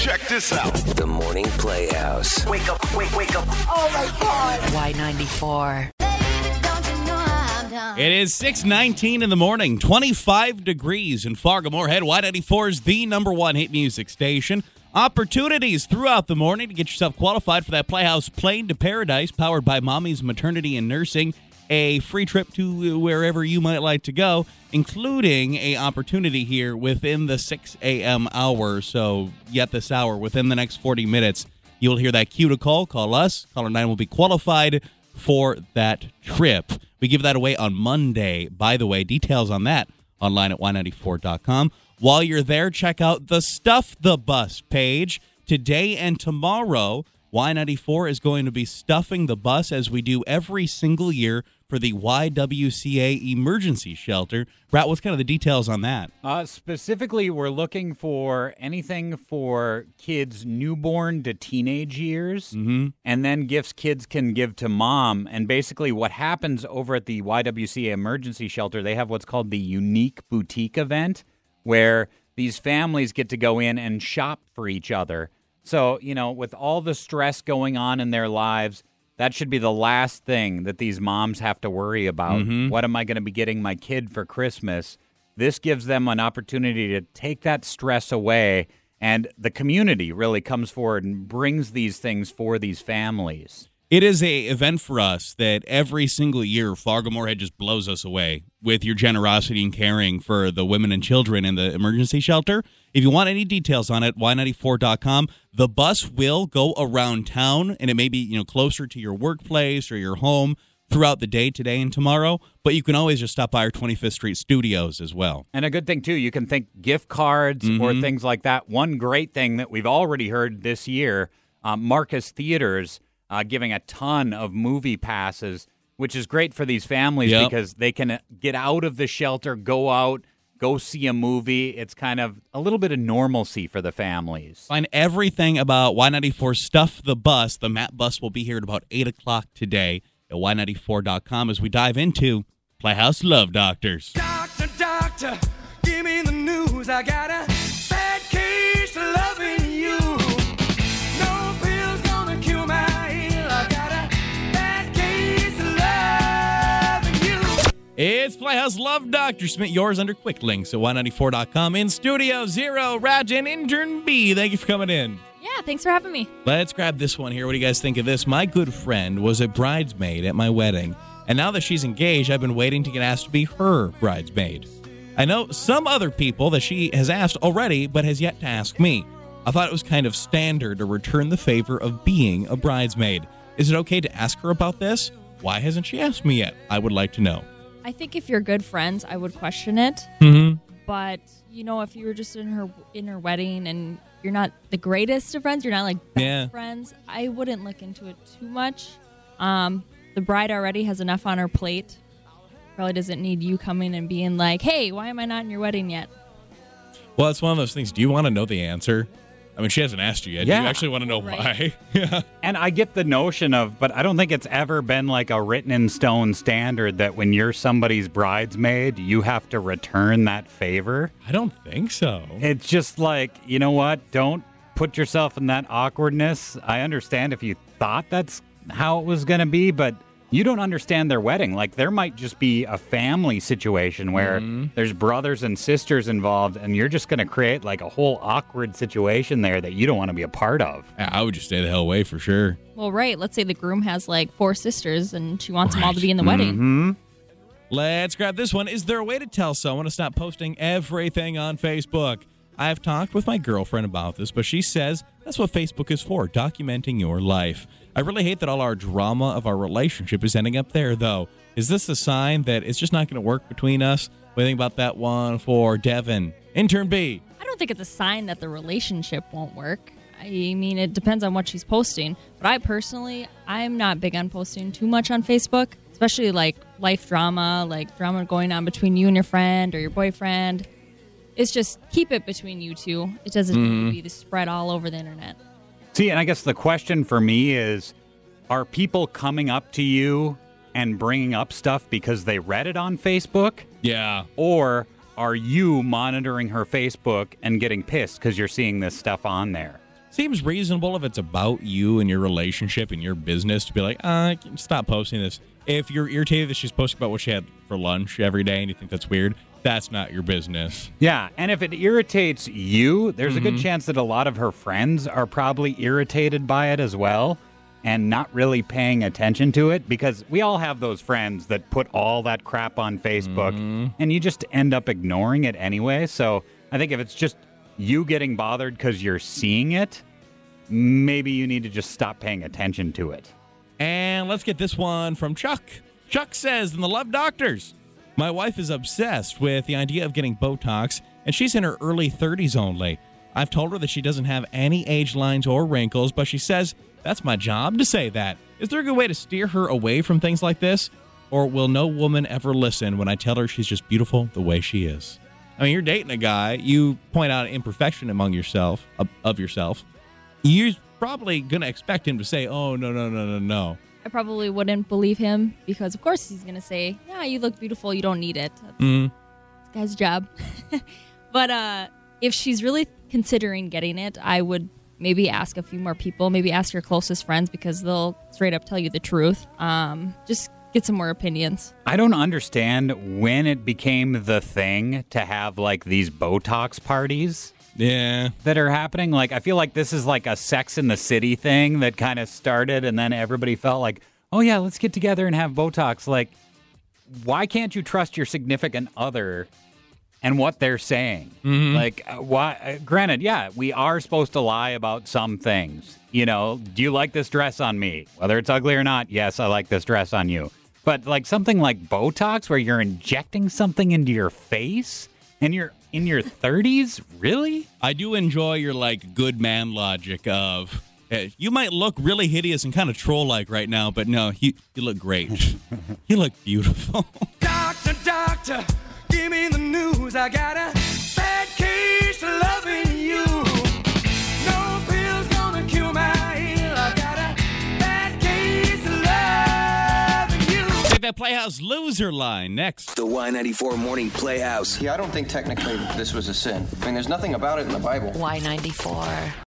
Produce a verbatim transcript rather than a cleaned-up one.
Check this out. The Morning Playhouse. Wake up, wake, wake up. Oh, my God. Y ninety-four. It is six nineteen in the morning, twenty-five degrees in Fargo Moorhead. Y ninety-four is the number one hit music station. Opportunities throughout the morning to get yourself qualified for that Playhouse Plane to Paradise, powered by Mommy's Maternity and Nursing. A free trip to wherever you might like to go, including a opportunity here within the six a.m. hour. So yet this hour, within the next forty minutes, you'll hear that cue to call. Call us. Caller nine will be qualified for that trip. We give that away on Monday. By the way, details on that online at y ninety-four dot com. While you're there, check out the Stuff the Bus page. Today and tomorrow, Y ninety-four is going to be stuffing the bus as we do every single year for the Y W C A Emergency Shelter. Brett, what's kind of the details on that? Uh, specifically, we're looking for anything for kids newborn to teenage years, Mm-hmm. and then gifts kids can give to mom. And basically what happens over at the Y W C A Emergency Shelter, they have what's called the Unique Boutique event, where these families get to go in and shop for each other. So, you know, with all the stress going on in their lives, that should be the last thing that these moms have to worry about. Mm-hmm. What am I going to be getting my kid for Christmas? This gives them an opportunity to take that stress away, and the community really comes forward and brings these things for these families. It is a event for us that every single year Fargo Moorhead just blows us away with your generosity and caring for the women and children in the emergency shelter. If you want any details on it, y ninety-four dot com. The bus will go around town, and it may be, you know, closer to your workplace or your home throughout the day today and tomorrow, but you can always just stop by our twenty-fifth Street studios as well. And a good thing, too, you can think gift cards Mm-hmm. or things like that. One great thing that we've already heard this year, uh, Marcus Theaters uh, giving a ton of movie passes, which is great for these families Yep. because they can get out of the shelter, go out, go see a movie. It's kind of a little bit of normalcy for the families. Find everything about Y ninety-four Stuff the Bus. The Map Bus will be here at about eight o'clock today at y ninety-four dot com as we dive into Playhouse Love Doctors. Doctor, doctor, give me the news. I got a bad case of loving you. No pill's gonna cure my ill. I got a bad case of loving you. It's Playhouse Love Doctor. Submit yours under quick links at y ninety-four dot com. In Studio Zero, Raj and Intern B. Thank you for coming in. Yeah, thanks for having me. Let's grab this one here. What do you guys think of this? My good friend was a bridesmaid at my wedding, and now that she's engaged, I've been waiting to get asked to be her bridesmaid. I know some other people that she has asked already, but has yet to ask me. I thought it was kind of standard to return the favor of being a bridesmaid. Is it okay to ask her about this? Why hasn't she asked me yet? I would like to know. I think if you're good friends, I would question it. Mm-hmm. But, you know, if you were just in her in her wedding and you're not the greatest of friends, you're not like best Yeah. friends, I wouldn't look into it too much. Um, the bride already has enough on her plate. Probably doesn't need you coming and being like, hey, why am I not in your wedding yet? Well, it's one of those things. Do you want to know the answer? I mean, she hasn't asked you yet. Yeah. Do you actually want to know Right. why? Yeah. And I get the notion of, but I don't think it's ever been like a written in stone standard that when you're somebody's bridesmaid, you have to return that favor. I don't think so. It's just like, you know what? Don't put yourself in that awkwardness. I understand if you thought that's how it was going to be, but you don't understand their wedding. Like, there might just be a family situation where Mhm. there's brothers and sisters involved, and you're just going to create like a whole awkward situation there that you don't want to be a part of. Yeah, I would just stay the hell away for sure. Well, right. Let's say the groom has like four sisters and she wants them all to Right. be in the wedding. Mm-hmm. Let's grab this one. Is there a way to tell someone to stop posting everything on Facebook? I've talked with my girlfriend about this, but she says that's what Facebook is for, documenting your life. I really hate that all our drama of our relationship is ending up there, though. Is this a sign that it's just not going to work between us? What do you think about that one for Devin? Intern B. I don't think it's a sign that the relationship won't work. I mean, it depends on what she's posting. But I personally, I'm not big on posting too much on Facebook, especially like life drama, like drama going on between you and your friend or your boyfriend. It's just keep it between you two. It doesn't Mm-hmm. need to be the spread all over the internet. See, and I guess the question for me is, are people coming up to you and bringing up stuff because they read it on Facebook? Yeah. Or are you monitoring her Facebook and getting pissed because you're seeing this stuff on there? seems reasonable if it's about you and your relationship and your business to be like, uh, stop posting this. If you're irritated that she's posting about what she had for lunch every day and you think that's weird, that's not your business. Yeah, and if it irritates you, there's mm-hmm. a good chance that a lot of her friends are probably irritated by it as well and not really paying attention to it, because we all have those friends that put all that crap on Facebook mm-hmm. and you just end up ignoring it anyway. So I think if it's just you getting bothered because you're seeing it, maybe you need to just stop paying attention to it. And let's get this one from Chuck. Chuck says, in the Love Doctors, my wife is obsessed with the idea of getting Botox, and she's in her early thirties only. I've told her that she doesn't have any age lines or wrinkles, but she says, that's my job to say that. Is there a good way to steer her away from things like this? Or will no woman ever listen when I tell her she's just beautiful the way she is? I mean, you're dating a guy, you point out an imperfection among yourself, of, of yourself. You're probably going to expect him to say, oh, no, no, no, no, no. I probably wouldn't believe him because, of course, he's going to say, yeah, you look beautiful. You don't need it. That's mm. this guy's job. But uh, if she's really considering getting it, I would maybe ask a few more people, maybe ask your closest friends because they'll straight up tell you the truth. Um, just get some more opinions. I don't understand when it became the thing to have like these Botox parties. Yeah. That are happening. Like, I feel like this is like a Sex in the City thing that kind of started, and then everybody felt like, oh, yeah, let's get together and have Botox. Like, why can't you trust your significant other and what they're saying? Mm-hmm. Like, uh, why? Uh, granted, yeah, we are supposed to lie about some things. You know, do you like this dress on me? Whether it's ugly or not, yes, I like this dress on you. But, like, something like Botox where you're injecting something into your face and you're in your thirties? Really? I do enjoy your, like, good man logic of, uh, you might look really hideous and kind of troll-like right now, but no, you, you look great. You look beautiful. Doctor, doctor, give me the news. I got a bad case of loving you. No pill's gonna cure my ill. I got a bad case of loving you. Take that Playhouse loser line next. The Y ninety-four Morning Playhouse. Yeah, I don't think technically this was a sin. I mean, there's nothing about it in the Bible. Y ninety-four.